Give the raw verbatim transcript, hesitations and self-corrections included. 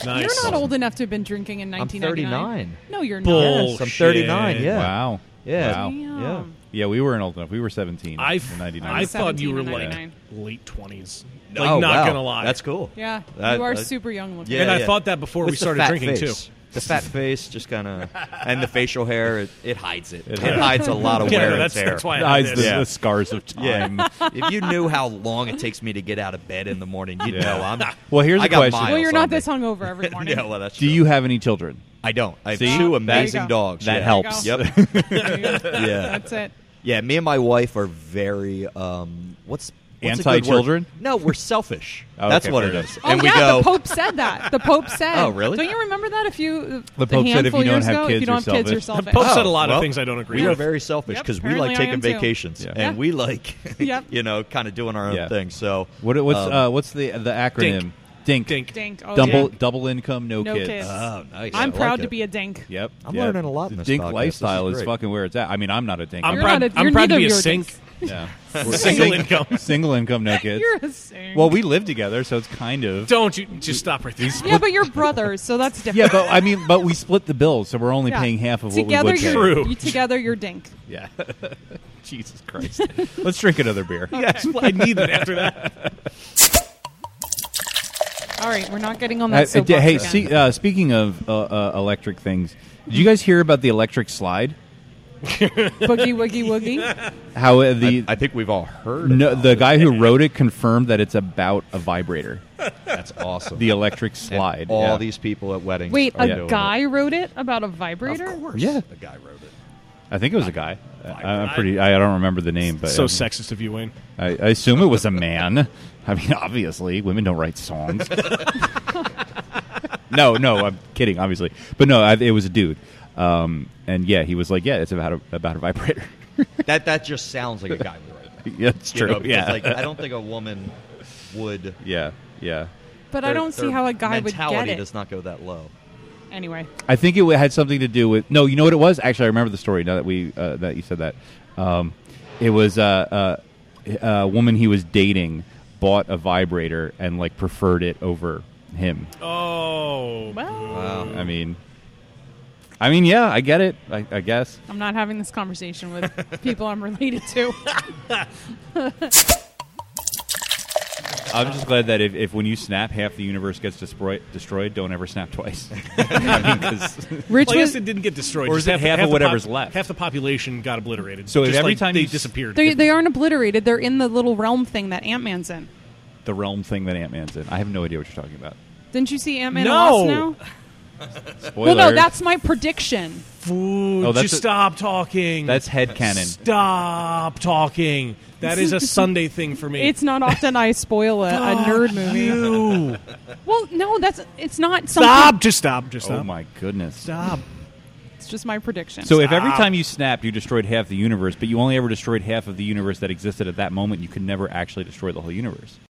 Nice. You're not old enough to have been drinking in I'm nineteen ninety-nine. thirty-nine. No, you're not. Bull- Yes, I'm Bullshit. thirty-nine. Yeah. Wow. Yeah. Wow. Damn. Yeah. Yeah, we weren't old enough. We were seventeen I, in ninety-nine. I was thought you were seventeen in like ninety-nine. late twenties. Oh, Like, not wow. gonna lie. That's cool. Yeah, That- you are that- super young looking. Yeah, and I yeah. thought that before With we the started fat drinking, face. too. The fat face just kind of, and the facial hair, it, it hides it. It, hides- hides a lot of Yeah, wear no, and that's, tear. that's why It I hides had the, this. Yeah. the scars of time. Yeah. If you knew how long it takes me to get out of bed in the morning, you'd Yeah. know I'm. Well, here's I a got question. miles Well, you're on not me. this hungover every morning. Yeah, well, that's Do true. you have any children? I don't. I have See? two That- amazing There you go. dogs. That yeah. helps. There Yep. There you go. Yeah. That's it. Yeah. Me and my wife are very. Um, what's what's a good word? Anti-children? No, we're selfish. Oh, That's okay, what fair it enough. is. Oh and we yeah, go. the Pope said that. The Pope said. Oh, really? Don't you remember that? If you The Pope a said if handful you don't years have ago, kids, if you don't you're have kids, you're selfish. The selfish. Pope said a Oh, lot well, of things I don't agree We are with. very selfish Yep, because we apparently like I taking am too. vacations Yeah. and Yeah. we like, Yep. you know, kind of doing our own Yeah. thing. So What, what's um, uh, what's the the acronym? Dink. Dink. Dink. Oh, Double yeah. double income, no, No kids. kids. Oh, nice. I'm I proud like to it. be a dink. Yep. I'm yep. learning a lot in The this dink podcast. This lifestyle is is great. fucking where it's at. I mean, I'm not a dink. I'm You're proud, not a- I'm you're proud to neither be a of your sink. dinks. Yeah. Single income. Single income, no kids. You're a sink. Well, we live together, so it's kind of. Don't you just stop right there. yeah, but you're brothers, so that's different. Yeah, but I mean, but we split the bills, so we're only Yeah. paying half of together what we would pay. you're, True. You, together, you're dink. Yeah. Jesus Christ. Let's drink another beer. Yes, I need it after that. All right, we're not getting on Uh, that uh, soapbox hey, again. see, uh, speaking of uh, uh, electric things, did you guys hear about the electric slide? Boogie woogie woogie. How uh, the I, I think we've all heard. no, about the it. guy who wrote it confirmed that it's about a vibrator, That's awesome. the electric And slide. all yeah. these people at weddings. Wait, are a doing guy it. wrote it about a vibrator? Of course. Yeah. the guy wrote it. I think it was a guy. I, I'm pretty. I, I don't remember the name, but So um, sexist of you, Wayne. I, I assume it was a man. I mean, obviously, women don't write songs. no, no, I'm kidding, obviously, but no, I, it was a dude. Um, and yeah, he was like, "Yeah, it's about a, about a vibrator." That that just sounds like a guy would write that. Yeah, it's You true. know, because, yeah, like I don't think a woman would. yeah, yeah. But I their- don't see their how a guy would mentality get it. does not go that low. Anyway, I think it had something to do with. No, you know what it was? Actually, I remember the story. Now that we uh, that you said that, um, it was uh, uh, a woman he was dating bought a vibrator and like preferred it over him. Oh. well, Wow. I mean, I mean, yeah, I get it. I, I guess. I'm not having this conversation with people I'm related to. I'm just glad that if, if when you snap, half the universe gets destroyed, destroyed don't ever snap twice. I mean, 'cause- Rich Well, I was guess it didn't get destroyed. Or Just is it half of the whatever's left? Half the population got obliterated. So if Just every like time they you s- disappeared. they they aren't obliterated. They're in the little realm thing that Ant Man's in. the realm thing that Ant Man's in. I have no idea what you're talking about. Didn't you see Ant Man No. and Wasp now? Spoilers. Well, no, that's my prediction. Food. Oh, that's just a- stop talking. that's headcanon. Stop talking. That is a Sunday thing for me. It's not often I spoil a, a nerd movie. You. Well, no, that's it's not something. Stop. Just stop. Just stop. Oh my goodness. Stop. It's just my prediction. So if every Stop. time you snapped, you destroyed half the universe, but you only ever destroyed half of the universe that existed at that moment, you could never actually destroy the whole universe.